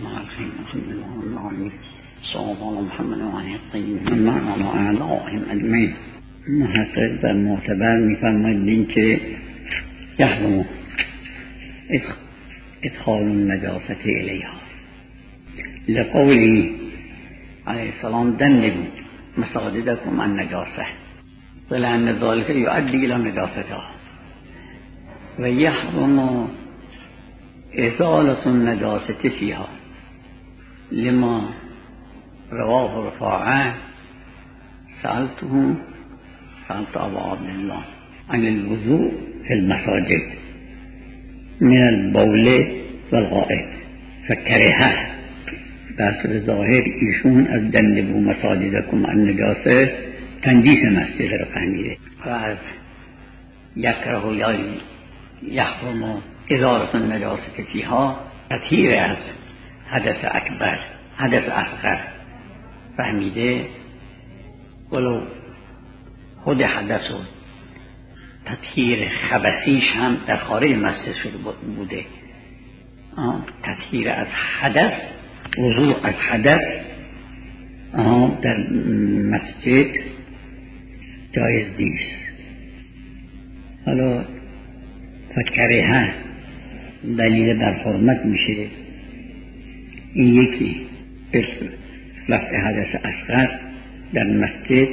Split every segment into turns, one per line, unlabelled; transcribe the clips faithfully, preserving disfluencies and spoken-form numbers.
الرحمن الرحیم الحمد لله رب العالمین صلی الله محمد و علیه الطیبین و اعلائهم اجمعین. محقق و معتبر می‌فرمایند که یحرم ادخال النجاسة الیها لقوله علیه السلام جنبوا مساجدکم النجاسة ولأن ذلك يؤدي إلى نجاستها و یحرم ازالة النجاسة فيها لما رواه رفاعة سألته سألت أبا عبد الله عن الوضوء في المساجد من البول والغائط فكرهه. در ظاهر ایشون از جنبوا مساجدکم النجاسه تنجیس مسجد رو فهمیده و از یکره یا یحرم ازالة النجاسة فيها تطهیر از حدث اکبر حدث اصغر فهمیده، ولو خود حدث و تطهیر خبثیش هم در خارج مسجد شده بوده. تطهیر از حدث، وضوء از حدث در مسجد جایز نیست. حالا فکره دلیل بر حرمت میشه. این یکی رفع حدث اصغر در مسجد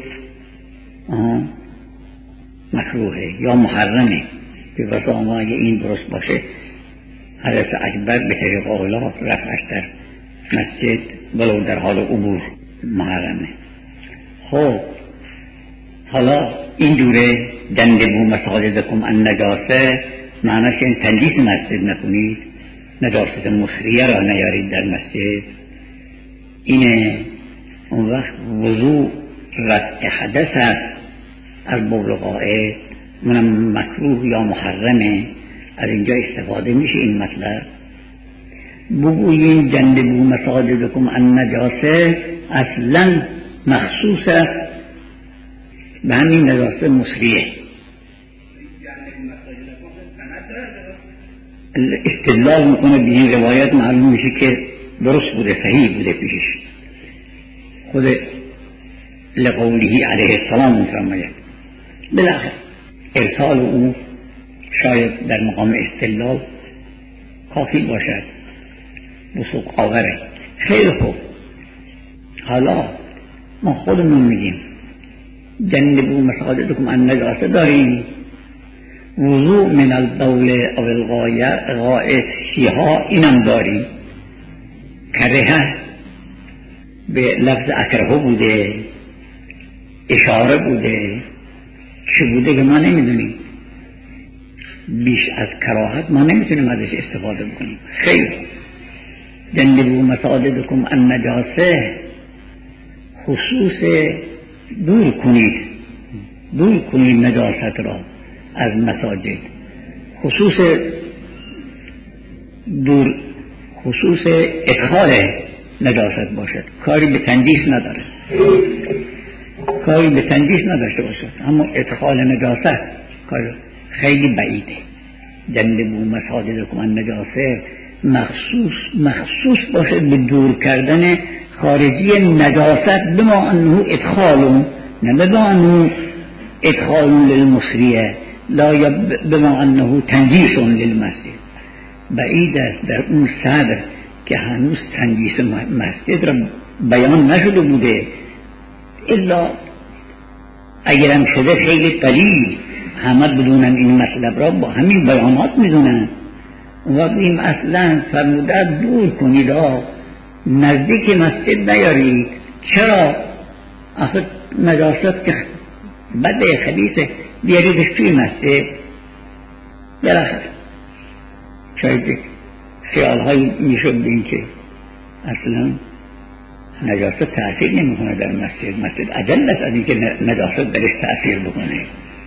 مکروهه یا محرمه. به واسه اگه این درست باشه حدث اکبر به طریق اولا رفعش در مسجد ولو در حال عبور محرمه. خب حالا این دوره جنبوا مساجدکم النجاسه معناش این تنجیس مسجد نکنید، نجاست مصریه را نیارید در مسجد. اینه اون وقت وضوء رفع حدث است از بول غائط، اونم مکروه یا محرمه. از اینجا استفاده میشه این مطلب. بگوییم جنبوا مساجدکم النجاسه اصلا مخصوص است به همین نجاست مصریه. استدلال میکنه به این روایت، معلوم میشه که درست بوده، صحیح بوده پیشش. خود لقوله علیه السلام میفرماید. بالاخره ارسال او شاید در مقام استدلال کافی باشد، وثوق آوره. خیلی خوب، حالا ما خودمون میگیم جنبوا مساجدکم النجاسه داریم، وضوء من البول او الغائط فیها اینم داریم. کره به لفظ اکره بوده، اشاره بوده، چه بوده که ما نمیدونیم. بیش از کراهت ما نمیتونیم ازش استفاده بکنیم. خیلی جنبوا مساجدکم النجاسه خصوص دور کنید، دور کنید نجاست را از مساجد. خصوص دور، خصوص ادخال نجاست باشد، کاری به تنجیس نداره، کاری به تنجیس نداشته باشد، اما ادخال نجاست کار خیلی بعیده. جنبوا مساجدکم النجاسه مخصوص مخصوص باشد به دور کردن خارجی نجاست، بما انه ادخال، نه بما انه ادخال للمصریه، لا بما انه تنجیس للمسجد. بعید است در اون صدر که هنوز تنجیس مسجد را بیان نشده بوده، الا اگرم شده خیلی قلیل، همه بدونن این مطلب را با همین بیانات میدونن. و این اصلا فرموده دور کنید، نزدیک مسجد نیارید. چرا؟ آخه نجاست که بده خبیثه بیاریدش توی مسجد. بالاخره شاید خیال هایی میشد به این که اصلا نجاست تأثیر نمیکنه در مسجد، مسجد اجل است از این که نجاست درش تأثیر بکنه.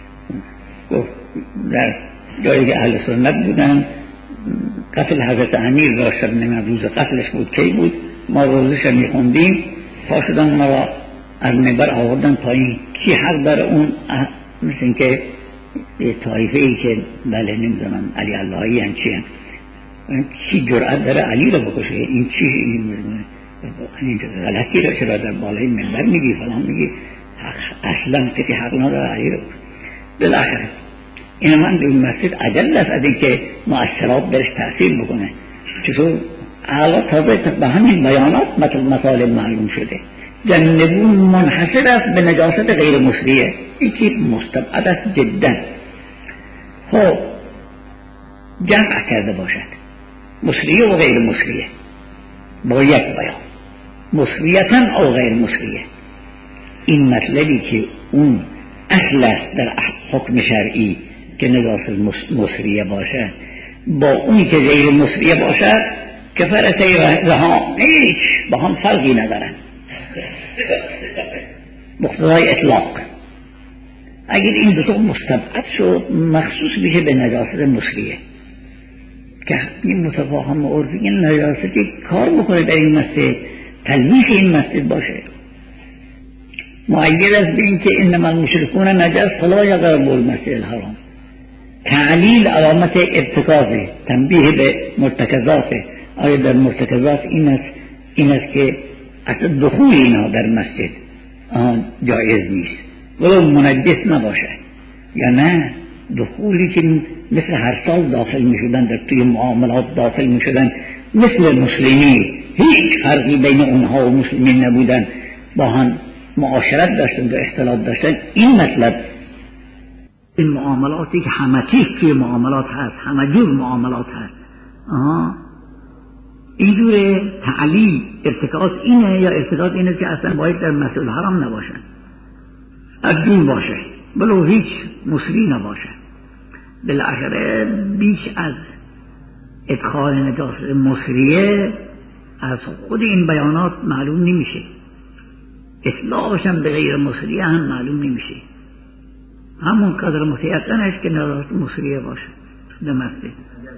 در جایی که اهل سنت بودن، قتل حضرت امیر را شب نمید روز قتلش بود، کی بود؟ ما روزش میخوندیم، پا شدن ما را از منبر آوردن پایین. کی حق داره اون؟ مثل این که یه طایفه ای که بله نمیدونم علی اللهی هم چی هم کی جرأت داره علی رو بکشه؟ این چی؟ این این غلطی رو چرا در بالای منبر میگی فلان میگی؟ اصلا کسی حق نداره علی رو. بالاخره این من در مسجد عجل است از اینکه مؤثرات برش تأثیر بکنه. چطور؟ حالا تازه به همین بیانات مطالب معلوم شده. جنبون منحصر است به نجاست غیر مصریه، یکی مستبعد است جدا. خب جمع کرده باشد مصریه و غیر مصریه با یک بیان، مصریتن او غیر مصریه. این مطلبی که اون اصل است در حکم شرعی که نجاست مصریه باشد با اونی که غیر مصریه باشد کفارت رها هیچ با هم فرقی ندارن، مقتضای اطلاق. اگر این دو تا مستبعد شد مخصوص میشه به نجاست مصریه که این متفاهم عرفی این نجاستی کار بکنه در این مسجد، تلمیح این مسجد باشه. معید است به این که انما المشرکون نجس فلا یقربوا المسجد الحرام. تعلیل علامت ارتکازه، تنبیه به مرتکزاته. آیا در مرتکزات این است این است که اصلا دخول اینا در مسجد آن جایز نیست ولو منجس نباشه، یا نه دخولی که مثل هر سال داخل می شدن در توی معاملات داخل می شدن مثل مسلمی، هیچ فرقی بین اونها و مسلمین نبودن، با هم معاشرت داشتن و اختلاط داشتن. این مطلب این معاملاتی که همه چیز توی معاملات هست، همه جور معاملات هست، آها اینجور تعلیل ارتکاز اینه یا ارتکاز اینه که اصلا باید در مسجد الحرام نباشن، از دین باشه بلو هیچ مسلی نباشه. بالاخره بیش از ادخال نجاست مصریه از خود این بیانات معلوم نمیشه، اطلاقش هم به غیر مصریه هم معلوم نمیشه. همون قدر متیقنش که نجاست مصریه باشه در مسجد.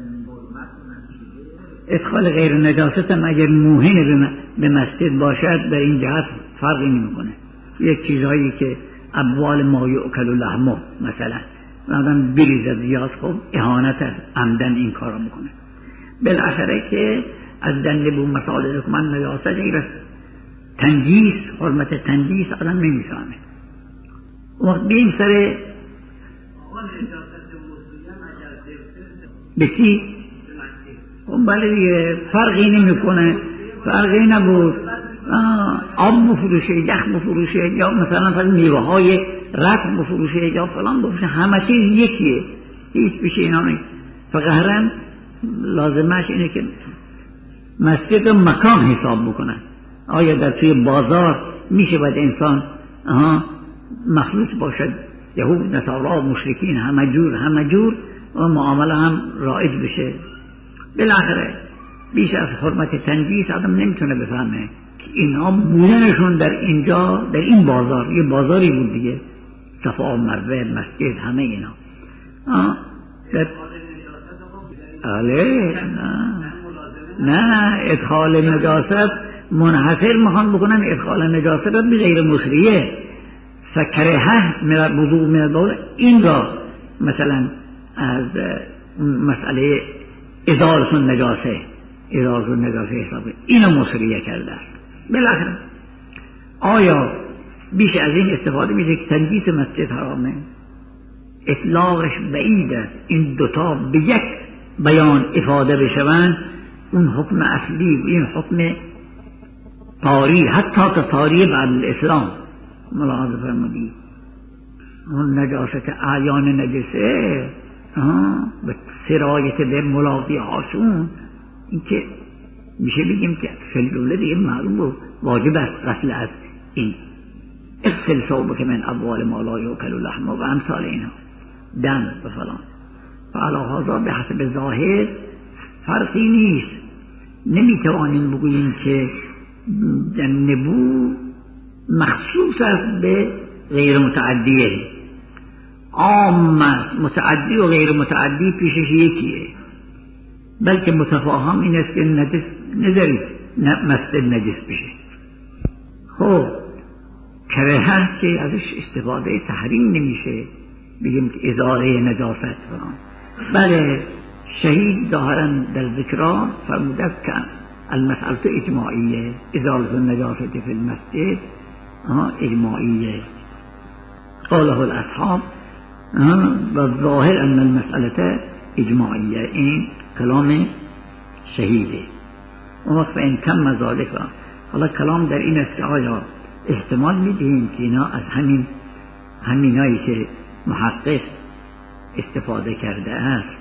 ادخال غیر نجاست هم اگر موهن به مسجد باشد در این جهت فرقی نمیکنه. یک چیزهایی که ابوال ما یؤکل لحمه مثلا آدم بریزد زیاد خب اهانت است، عمدن این کارو میکنه. بالاخره که از دنبو مسائل که من نجاست غیر تنجیس، حرمت تنجیس آدم نمیفهمه. وقت بیم سر بسی خب بله دیگه فرقی نمیکنه، فرقی نبود آب بفروشه، یخ بفروشه، یا مثلا فقط میوه های رطب بفروشه یا فلان بفروشه، همه چیز یکیه، هیچ بشه اینا نیست. فقط لازمش اینه که مسجد مکان حساب بکنن. آیا در توی بازار میشه باید انسان آها مخلوط باشد، یهود نصارا مشرکین همه جور همه جور و معامله هم رایج بشه. بالاخره بیش از حرمت تنجیس آدم نمیتونه بفهمه که اینها بودنشون در اینجا در این بازار، یه بازاری بود دیگه، صفا و مروه مسجد همه اینا آه در... آله نه نه ادخال نجاست منحصر میخوان بکنن ادخال نجاست را به غیر مصریه فکرهه من وضوء من البول، این را مثلا از مسئله ازالت نجاسه ازالت نجاسه حساب اینو مصریه کرده است. بالاخره آیا بیش از این استفاده میشه که تنجیس مسجد حرامه؟ اطلاقش بعید است. این دوتا به یک بیان افاده بشوند اون حکم اصلی و این حکم طاری، حتی تا طاری بعد الاسلام ملاحظه فرمودید. اون نجاست اعیان نجسه به سرایت به ملاقی هاشون، این که میشه بگیم که فلوله دیگه معلوم و واجب است غسل از این اغسل ثوبک من ابوال ما لا یؤکل لحمه و امثال اینها، دم و فلان. فعلا هذا به حسب ظاهر فرقی نیست. نمیتوانیم بگوییم که جنبو مخصوص است به غیر متعدیه، عام است، متعدی و غیر متعدی پیشش یکیه، بلکه متفاهم این است که نجس نذارید مسجد نجس بشه. خب کراهت که ازش استفاده تحریم نمیشه بگیم که ازاله نجاست فرام. بله شهید ظاهرا در ذکرها فرموده که المسألة اجماعیه، ازالة النجاسة فی المسجد اجماعیه قاله الاصحاب و ظاهر ان المسألة اجماعیه. این کلام شهیده. اون وقت این کم ذالک. حالا کلام در این است که آیا احتمال میدیم که اینا از همین همینایی که محقق استفاده کرده است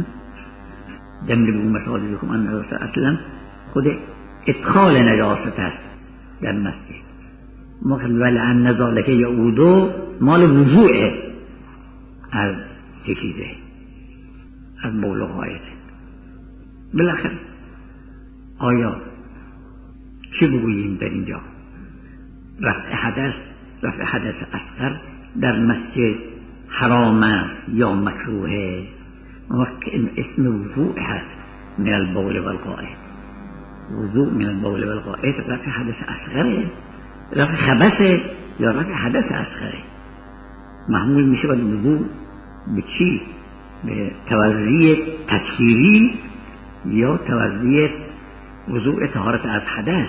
جنبه مساجدکم ان نجاسة اصلا خود ادخال نجاست است در مسجد. ولعن ذالک یعودو مال وضوعه از چه چیزه، از بول و غایط. بالاخره آیا چه بگوییم در اینجا؟ رفع حدث رفع حدث اصغر در مسجد حرام است یا مکروهه؟ وقت اسم وضوع هست من البول والغائط. وضوع من البول والغائط رفع حدث اصغره، رفع خبثه یا رفع حدث اصغره؟ محمول میشه باید وضوع به چی؟ به توضیح تطهیری یا توضیح وضوع طهارت از حدث.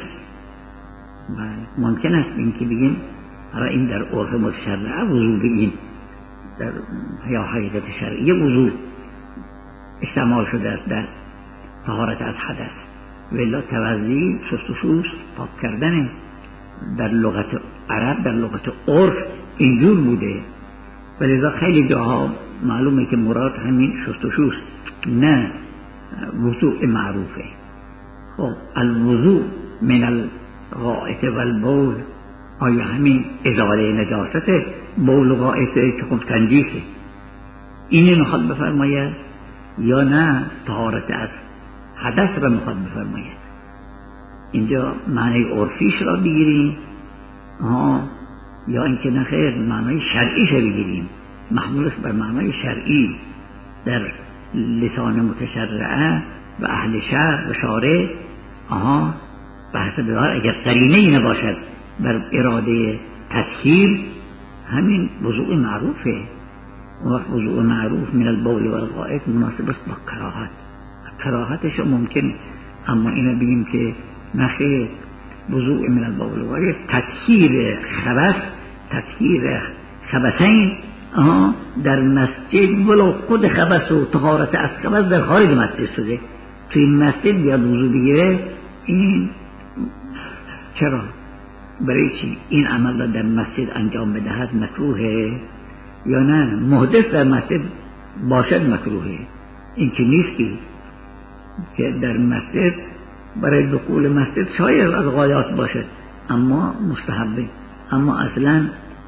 ممکن است این که بگیم حالا این در عرف متشرعه وضوع بگیم، در یا حقیقت شرعی وضوع استعمال شده است در طهارت از حدث، ولی توضیح شست و شوست پاک کردن در لغت عرب، در لغت عرف اینجور بوده. ولذا خیلی جاها معلومه که مراد همین شست و شوست، نه وضوع معروفه. خب الوضوع من الغائط والبول آیا همین ازاله نجاست بول و غائط که خب تنجیسه اینه میخواد بفرماید یا نه طهارت از حدث را میخواد بفرماید؟ اینجا معنی عرفیش را بگیریم آها یا اینکه نخیر معنی شرعیش را بگیریم؟ محمولش بر معنی شرعی در لسان متشرعه و اهل شرع و شارع آها بحث بدار اگر قرینه ای نباشد بر اراده تطهیر همین وضوع معروفه. وقت وضوع معروف من البول والغائط مناسب است با کراهت. کراهتش ممکن، اما اینا بگیم که نخیر وضوع من البول والغائط تطهیر خبث، تطهیر خبثین در مسجد، ولو خود خبث و طهارت از خبث در خارج مسجد شده، توی مسجد بیاد وضوع بگیره، این چرا؟ برای چی این عمل را در مسجد انجام بدهد مکروهه یا نه محدث در مسجد باشد مکروهه؟ این که نیست که در مسجد برای دخول مسجد شاید از غایات باشد اما مستحبه، اما اصلا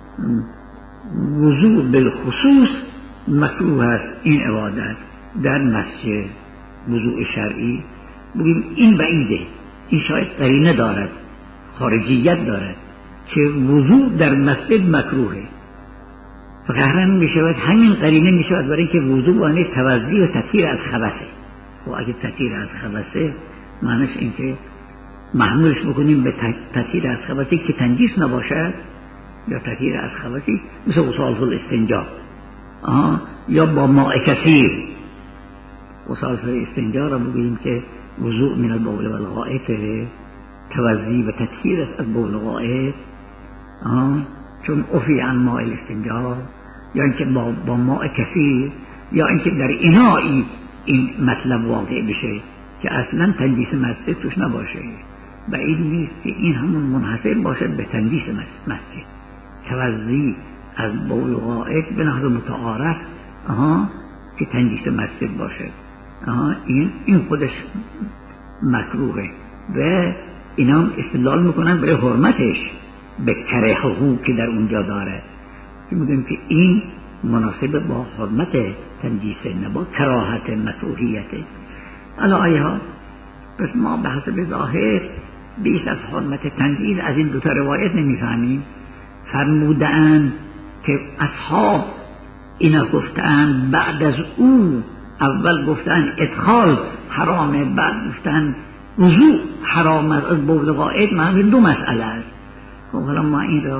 وضوع بالخصوص مکروه است. این عبادت در مسجد وضوع شرعی بگیم این بعیده، این شاید قرینه دارد، خارجیت دارد که وضوع در مسجد مکروهه. فقهرن می شود همین قرینه می شود برای که وضوع وانه توضیح و تطهیر از خبثه. و اگه تطهیر از خبثه معنیش این که محمولش بکنیم به تطهیر از خبثی که تنجیس نباشد، یا تطهیر از خبثی مثل وصالت الاستنجا یا با ماء کثیر. وصالت الاستنجا را بگوییم که وضوع من البول والغائط توضیح و تطهیر از بول و غائط چون افی عن ماء الاستنجا، یا اینکه با, با ماء کثیر، یا اینکه در انائی این مطلب واقع بشه که اصلا تنجیس مسجد توش نباشه. بعید نیست که این همون منحصر باشد به تنجیس مسجد، توضیح از بول و غائط به نحو متعارف آها که تنجیس مسجد باشد. آها این این خودش مکروهه و اینا هم استدلال میکنن برای حرمتش به کرهه که در اونجا داره، که میگن که این مناسب با حرمت تنجیس نه با کراهت مکروهیته. الا آیها پس ما به حسب ظاهر بیش از حرمت تنجیس از این دوتا روایت نمیفهمیم. فرمودن که اصحاب اینا گفتن بعد از او، اول گفتن ادخال حرامه، بعد گفتن وضوع حرام از بول غائط، معنی دو مسئله است. خب حالا ما این را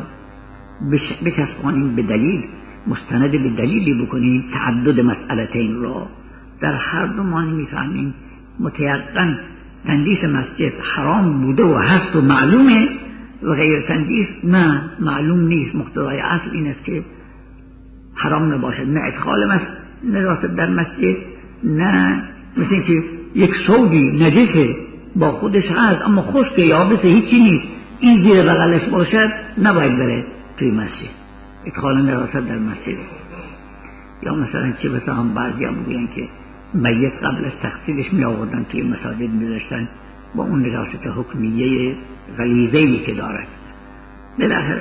بچسبانیم به دلیل، مستند به دلیلی بکنیم تعدد مسئلتین را در هر دو ما نمیفهمیم متیقن تندیس مسجد حرام بوده و هست و معلومه و غیر تندیس نه معلوم نیست. مقتضای اصل این است که حرام نباشد، نه ادخال نجاست در مسجد، نه مثل اینکه یک سودی نجسه با خودش هست اما خشک یابسه هیچی نیست، این زیر بغلش باشد نباید بره توی مسجد، ادخال نجاست در مسجد. یا مثلا چه بسا هم بعضی هم بگوین که میت قبل از تغسیلش می آوردن توی مساجد می داشتن با اون نجاست حکمیه غلیظه‌ای که دارد. بالاخره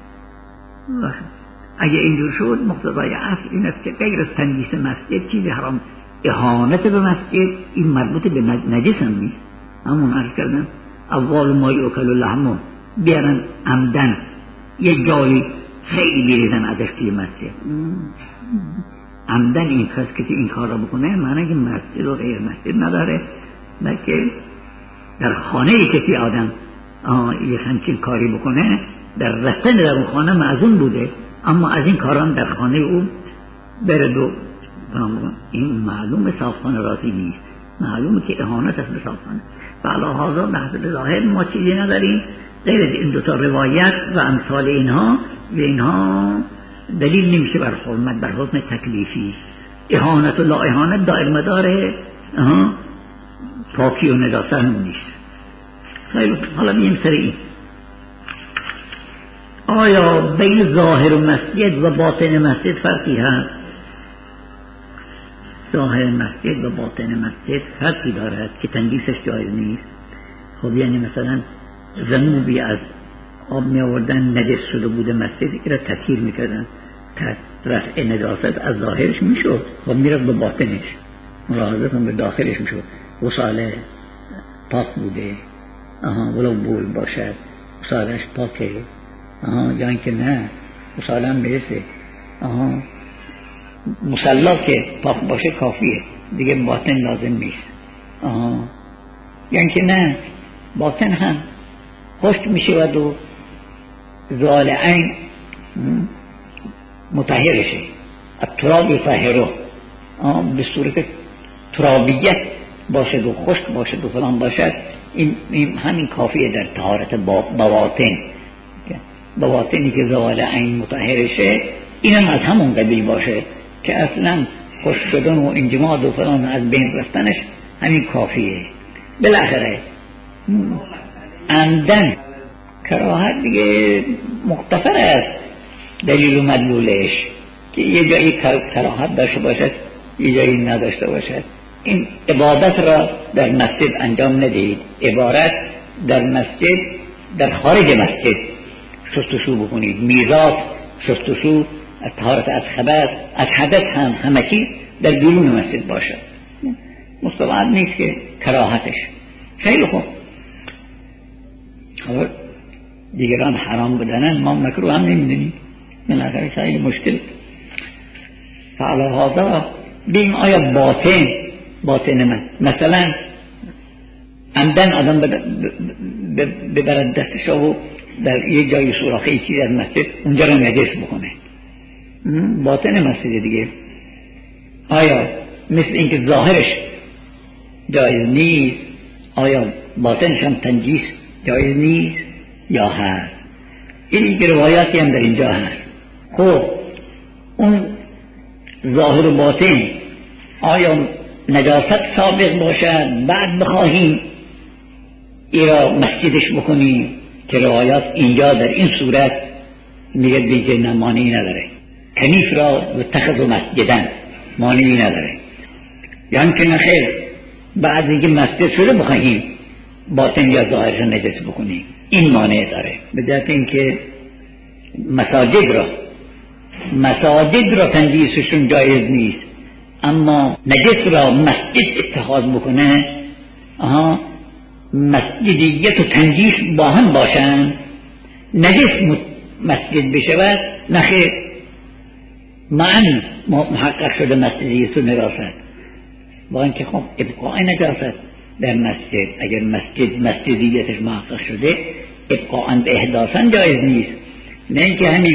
اگه اینجور شد مقتضای اصل این است که غیر از تندیس مسجد چیزی حرام. اهانت به مسجد این مربوط به نجس هم نیست. همون عرض کردم اول ما یوکل لحمو بیارن عمدن یک جایی خیلی بیریزن ازش توی مسجد، عمدن این کس که این کار را بکنه معنی که مسجد و غیر مسجد نداره، بلکه در خانه کسی آدم یک همچین کاری بکنه در رفتن در اون خانه معزون بوده اما از این کاران در خانه او برد و این معلوم صافخانه راضی نیست، معلومه که اهانت است به صافخانه. و علی هذا بحث ظاهر ما چیزی نداریم غیر از این دوتا روایت و امثال اینها و اینها دلیل نمیشه بر حرمت، بر حکم تکلیفی. اهانت و لا اهانت دائر مدار پاکی و نجاست نیست. خیلی حالا بیم سر این آیا بین ظاهر مسجد و باطن مسجد فرقی هست؟ ظاهر مسجد و باطن مسجد فرقی دارد که تندیسش جایز نیست. خب یعنی مثلا ذنوبی از آب می آوردن نجس شده بوده مسجد این را تطهیر می کردن، رفع نجاست از ظاهرش می شد خب می رفت به باطنش، ملاحظه کن به داخلش می شد، وصاله پاک بوده آها ولو بول باشد وصالش پاکه آها یا اینکه نه وصاله هم برسه آها مصلا که پاک باشه کافیه دیگه باطن لازم نیست آها یا اینکه نه باطن هم خشک میشه و زوال عین مطهرشه التراب یطهره به صورت ترابیت باشد و خشک باشد و فلان باشد این, این همین کافیه در طهارت بواطن. بواطنی که زوال عین مطهرشه اینم از همون قبیل باشه که اصلا خشک شدن و انجماد و فلان از بین رفتنش همین کافیه. بالاخره عمدن کراهت دیگه مختفر است دلیل و مدلولش که یه جایی کراهت داشته باشد یه جایی نداشته باشد. این عبادت را در مسجد انجام ندهید، عبارت در مسجد در خارج مسجد شستشو بکنید، میراث شستشو از طهارت از خبث از حدث هم همکی در بیرون مسجد باشد. مستبعد نیست که کراهتش. خیلی خوب خب دیگران حرام بدنن ما مکروه هم نمیدونیم، بالاخره خیلی مشکل. فعلا هذا بیم آیا باطن باطن من مثلا عمدن آدم ببرد دستش و در یک جای سوراخه ای چیز از مسجد اونجا رو نجس بکنه باطن مسجد دیگه، آیا مثل اینکه ظاهرش جایز نیست آیا باطنش هم تنجیس جایز نیست یا هست؟ این که روایاتی هم در اینجا هست. خب اون ظاهر و باطن آیا نجاست سابق باشد بعد بخواهیم ایرا مسجدش بکنیم که روایات اینجا در این صورت میگه دیگه نمانی نداره، کنیف را اتخذ مسجدن مانعی نداره، یعنی که نخیر بعد اینکه مسجد شده بخواهیم باطن یا ظاهرش نجس بکنیم این مانع داره. به جهت اینکه مساجد را مساجد را تنجیسشون جایز نیست اما نجس را مسجد اتخاذ بکنه آها مسجدیت و تنجیس با هم باشن نجس مسجد بشود نخیر معنی محقق شده مسجدیت و نجاست با اینکه خب ابقاء نجاست در مسجد اگر مسجد مسجدیتش محقق شده ابقاء به احداثا جایز نیست، نه اینکه همین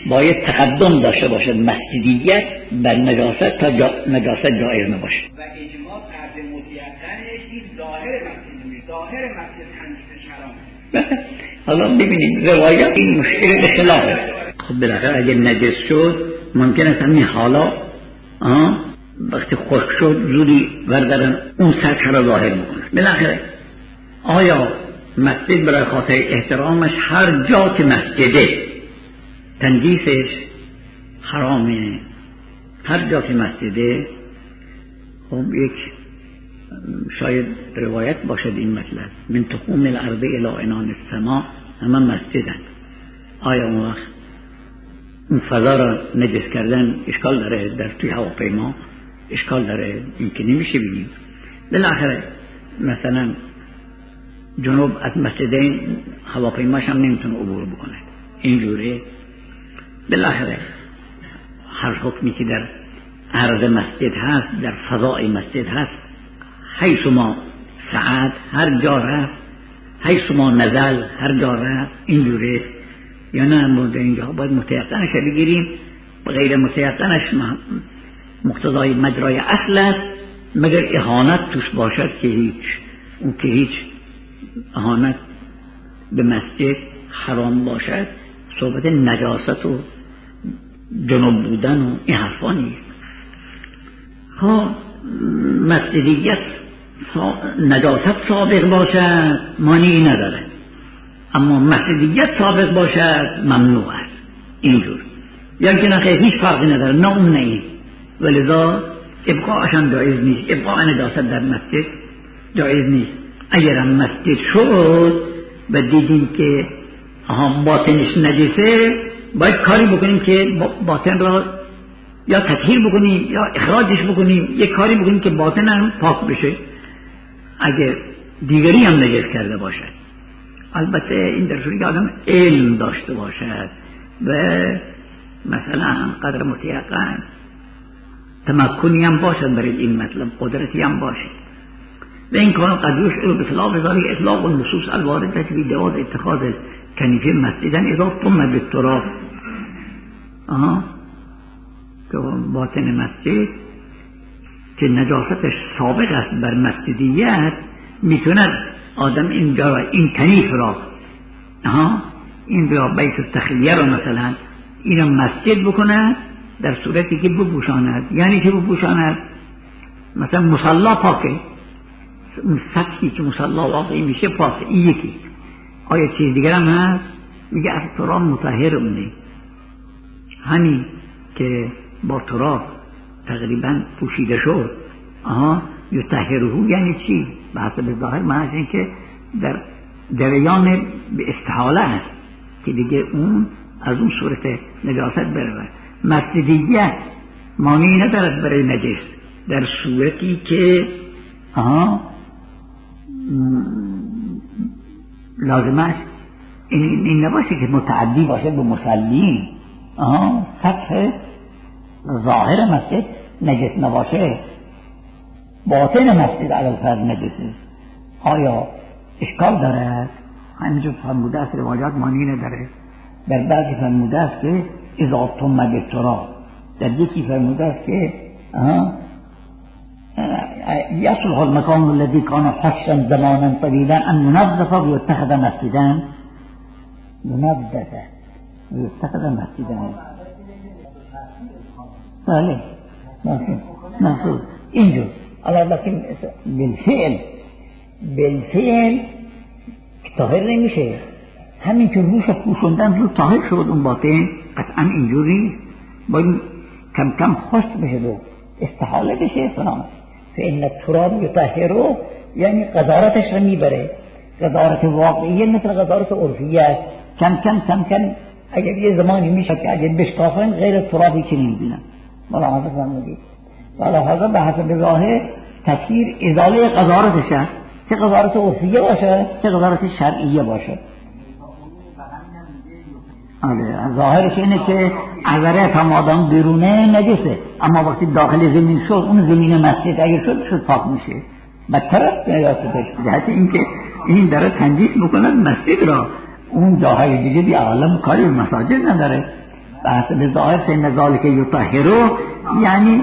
باید تقدم داشته باشد مسجدیت بر نجاست تا جا نجاست جایز نباشه.
و اجماع فرض مطلقاً این ظاهر مسجد نیست، ظاهر مسجد همیشه حرامه.
حالا ببینید روایات این مشکل به خلافه. خب بالاخره اگه نجس شد ممکن است همین حالا آه وقتی خشک شد زودی بردارن اون سطح را ظاهر میکنن. بالاخره آیا مسجد برای خاطر احترامش هر جا که مسجده تنجیسش حرامه؟ هر جا که مسجده خب یک شاید روایت باشد این مطلب من تقوم الارض الی عنان السماء همه مسجدن. آیا اون وقت اون فضا را نجس کردن اشکال داره؟ در توی هواپیما اشکال داره؟ این که نمیشه بگیم. بالاخره مثلا جنوب از مسجدین هواپیماش هم نمیتونه عبور بکنه اینجوره. بالاخره هر حکمی که در عرض مسجد هست در فضای مسجد هست حیث ما سعد هر جا رفت حیث ما نزل هر جا رفت اینجوره یا نه؟ مورد اینجا باید متیقنش بگیریم و غیر متیقنش مقتضای مجرای اصل است مگر اهانت توش باشد که هیچ اون که هیچ اهانت به مسجد حرام باشد صحبت نجاست و جنوب بودن و این حرفا نیست. ها مسجدیت نجاست سابق باشد مانعی نداره اما مسجدیت سابق باشد ممنوع است اینجور یا که نخیر هیچ فرقی نداره نه اون نه این ولذا ابقاءشان جایز نیست. ابقاء نجاست در مسجد جایز نیست. اگرم مسجد شد و دیدیم که باطنش نجسه باید کاری بکنیم که باطن را یا تطهیر بکنیم یا اخراجش بکنیم یک کاری بکنیم که باطن هم پاک بشه اگه دیگری هم نجس کرده باشد. البته این در صورتی که آدم علم داشته باشد و مثلا قدر متیقن تمکنی هم باشد برای این مطلب قدرتی هم باشد و این کانو قد یشعر بخلاف ذلك اطلاق النصوص الوارده فی جواز اتخاذ کنیفه مسجدن اذا طم بالتراب. آها که باطن مسجد که نجاستش سابق است بر مسجدیت میتوند آدم این جا این کنیف را آها این را بیت التخلیه را مثلا این را مسجد بکند در صورتی که بپوشاند. یعنی که بپوشاند مثلا مصلا پاکه اون سطحی که مصلا واقعی میشه پاکه این یکی. آیا چیز دیگر هم هست؟ میگه از تراب مطهر اونه همین که با تراب تقریبا پوشیده شد آها یطهره یعنی چی؟ به حسب ظاهر معنیش این که در جریان به استحاله است که دیگه اون از اون صورت نجاست برود. مسجدیت مانعی ندارد برای نجس در صورتی که آها لازمش این, این نباشه که متعدی باشه به مصلین. آها سطح ظاهر مسجد نجس نباشه باطن مسجد علی فرض نجسه. آیا اشکال داره؟ همینجور فرموده است روایات معنی نداره. در بعضی فرموده است که اذا طم بالتراب در یکی فرموده است که یصلح المکان الذی کان حشا زمانا طویلا ان ينظف ويتخذ مسجدا ينظف ويتخذ مسجدا. بله مفهوم اینجور. اما لكن بالفعل بالفعل طاهر نمیشه. همین که روش پوشوندن رو طاهر شد اون باطن قطعا اینجوری باید کم کم خشک بشه و استحاله بشه فلان. فإن التراب يطهره یعنی قذارتش رو میبره. قذارت واقعیه مثل قذارت عرفیه کم کم کم کم اگر یه زمانی میشه که اگر بشکافن غیر ترابی که نمیدونن ملاحظه فرمودید. ملاحظه به حسب ظاهر تطهیر ازاله قذارتشه چه قذارت عرفیه باشه چه قذارت شرعیه باشه. آره ظاهرش اینه که عذرت هم آدم بیرونه نجسه اما وقتی داخل زمین شد اون زمین مسجد اگر شد شد پاک میشه. بدتر نیاستش جهت این که این داره تنجیس میکنه مسجد را. اون جاهای دیگه بی عالم کاری به مساجد نداره. بحث به ظاهر فإن ذلك یطهره یعنی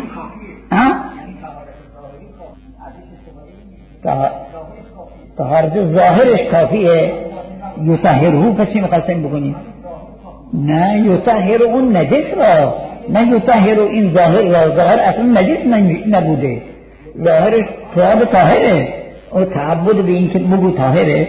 طهارت ظاهرش کافیه. یطهره پس چی می‌خواستیم بکنیم؟ نه یطهر اون نجس را، نه یطهر این ظاهر را. ظاهر اصلا نجس نبوده، ظاهرش تراب طاهره. او تعبد به این که بگو طاهره.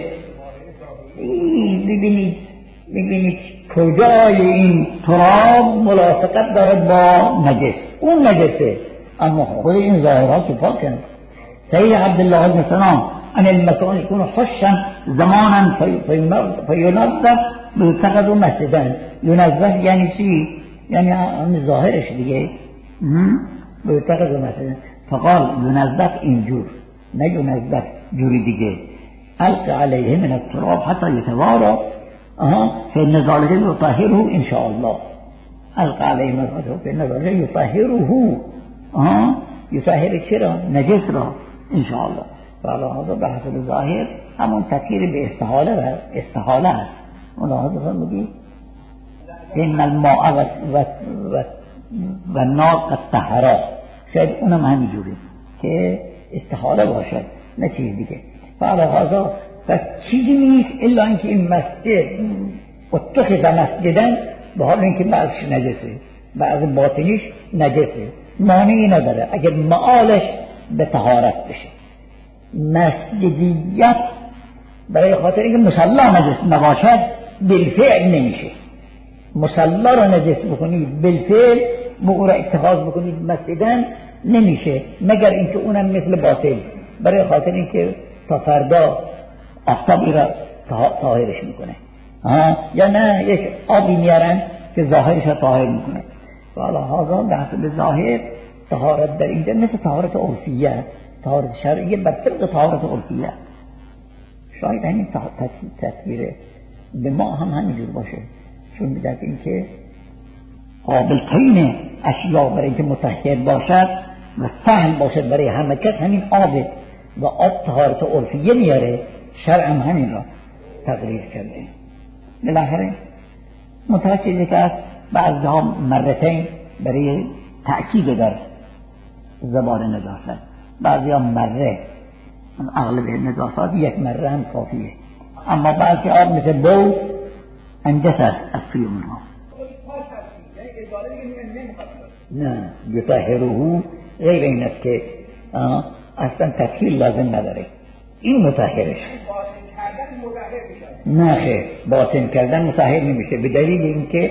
ببینید ببینید کجای این تراب ملاصقت داره با نجس، اون نجسه، اما خود این ظاهرها که پاکن. سید عبدالله بن سلام ان المكان يكون خشا زمانا فينظف بيتخذ مسجدا. ينظف یعنی چی؟ یعنی همین ظاهرش دیگه. بيتخذ مسجدا. فقال ينظف اینجور، نه ينظف جوری دیگه. الق عليه من التراب حتى يتوارى فإن ذلك يطهره ان شاء الله. الق عليه من التراب فإن ذلك يطهره. يطهر چرا؟ نجس را ان شاء الله. فالله به حسب ظاهر همون تطهیر به استحاله و استحاله است. الله تعالی میگه ان الماء و و و, و نار قد طهرا. شاید اونم همینجوره که استحاله باشد، نه چیز دیگه. فالله پس چیزی نیست الا اینکه این مسجد اتخذ مسجدن، به حال اینکه بعضش نجسه، بعض باطنیش نجسه، مانعی نداره اگر معالش به طهارت بشه. مسجدیت برای خاطر اینکه مصلا نجس نباشد بالفعل نمیشه. مصلا رو نجس بکنید بالفعل بقول اتخاذ بکنید مسجدن نمیشه، مگر اینکه اونم مثل باطل، برای خاطر اینکه تا فردا آفتابی را طاهرش میکنه. ها یا نه یک آبی میارن که ظاهرش را طاهر میکنه. حالا هاذا بحث به ظاهر طهارت در اینجا مثل طهارت عرفیه، طهارت شرعیه بر طبق طهارت عرفیه. شاید همین تصویر به ما هم همینجور باشه، چون میدهد این که قابل ترین اشیا برای اینکه مطهر باشد و سهل باشد برای همه کس همین آبه و آب طهارت عرفیه میاره. شرع هم همین را تقریر کرده. بالاخره متوجه که است بعضها مرتين برای تأکید در زبان نجاست، بعضی ها مره، اغلب نجاسات یک مره هم کافیه، اما بعضی آب مثل بول انجس است از سوی اونها. نه یطهره غیر این است که اصلا تطهیر لازم نداره، این مطهرش. نه خیر، باطن کردن مطهر نمیشه، به دلیل اینکه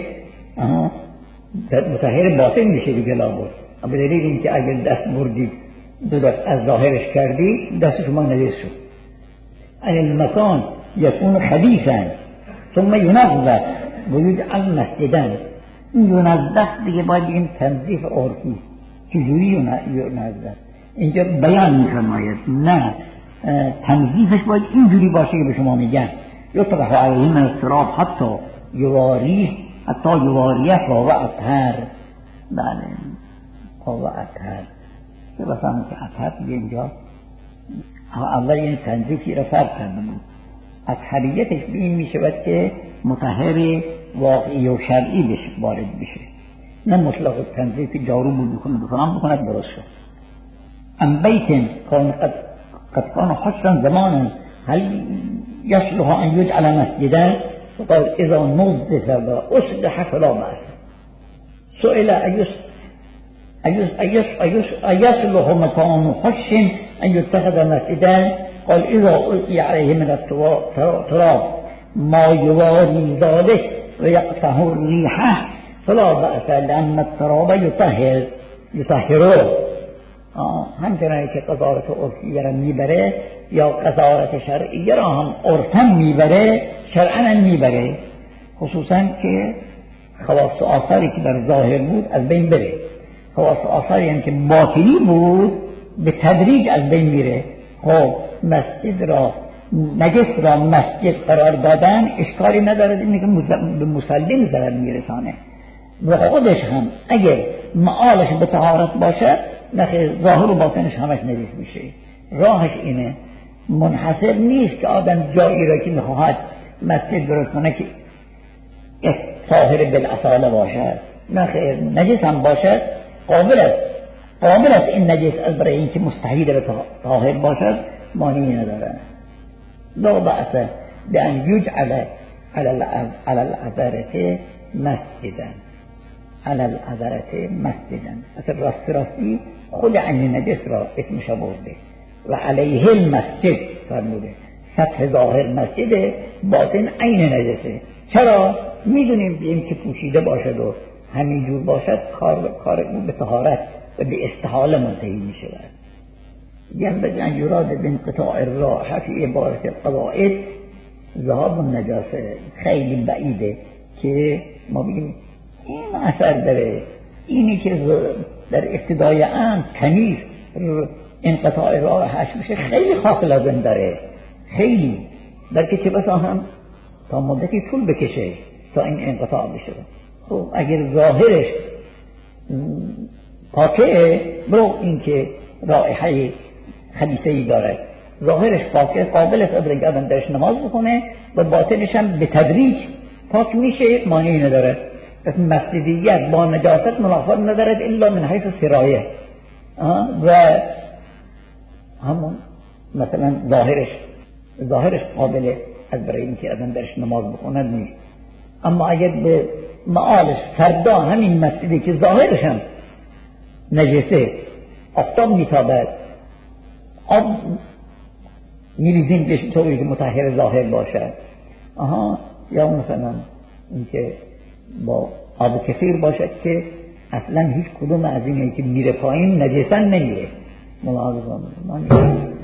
مطهر باطن میشه دیگه لابد، به دلیل اینکه اگر دست بردید دو دست از ظاهرش کردی دست شما نجس شد. المکان یکون خبیثا ثم ینظف ویجعل مسجدا. این ینظف دیگه باید بگیم تنظیف عرفی. چجوری ینظف؟ اینجا بیان میفرماید نه تنظیفش باید اینجوری باشه که به شما میگن یطرح علیه من التراب حتی یواریه حتی یواریه فهو اطهر. بله فهو اطهر، که بسامه که اطهر دیگه اینجا اول این تنظیفی را فرق کرده بود. اطهریتش به این میشود که مطهر واقعی و شرعی بشه وارد بشه، نه مطلق تنظیف جارو بود بکنه بفرام بکنه درست شد. ام بیتن کان قد قد کان حسن زمانا هل يصلح ان يجعل مسجدا؟ فقال اذا نظف و اصلح فلا بأس. سئل ايس ايس ايس ايس ايصلح مكان حسن ان يتخذ مسجدا؟ قال اذا القي عليه من التراب ما يواري ذلك ويقطع الريح فلا بأس لأن التراب يطهر يطهره. همچنانه که قضاوت عرفیه را میبره یا قضاوت شرعیه را هم عرفاً میبره شرعاً هم میبره، خصوصاً که خواص آثاری که در ظاهر بود از بین بره، خواص آثاری هم که باطنی بود به تدریج از بین میره. خب مسجد را نجس را مسجد قرار دادن اشکالی نداره، اینه که به مسلم ضرر میرسانه و خودش هم اگر معالش به طهارت باشه نخیر ظاهر و باطنش همش نجس میشه. راهش اینه، منحصر نیست که آدم جایی را که میخواهد مسجد درست کنه که طاهر بالاصاله باشد، نه خیر، نجس هم باشد قابل است قابل است این نجس از برای اینکه مستحیل به طاهر باشد مانعی ندارد. لا بأس بأن یجعل على العذرة مسجدا على العذرة مسجدا. اصلا راست راستی خود عین نجس را اسمش برده و علیه المسجد فرموده. سطح ظاهر مسجده، باطن عین نجسه. چرا؟ میدونیم بیم که پوشیده باشد و همینجور باشد کار کار اون به طهارت و به استحاله منتهی می شود. ينبغي أن يراد بانقطاع الراحة في عبارة القواعد ذهاب النجاسه. خیلی بعیده که ما بگیم این اثر داره، اینی که در ابتدای امر تمیز انقطاع راحش میشه خیلی خاص لازم داره، خیلی بلکه چه بسا هم تا مدتی طول بکشه تا این انقطاع بشه. خب اگر ظاهرش پاکه برو این که رائحه خبیثه‌ای داره، ظاهرش پاکه قابل است برای آدم درش نماز بکنه و باطنش هم به تدریج پاک میشه، مانعی نداره. پس مسجدیت با نجاست منافات ندارد الا من حیث سرایه و همون مثلا ظاهرش ظاهرش قابل از برای اینکه آدم درش نماز بکنه نیست. اما اگر به معالش فردا همین مسجدی که ظاهرش هم نجسه آفتاب میتابد، آب میریزیم بهش طوری که مطهر ظاهر باشد، آها، یا مثلا اینکه با آب کثیر باشد که اصلا هیچ کدوم از اینایی که میره پایین نجسن نمیره. ملاحظه کنید.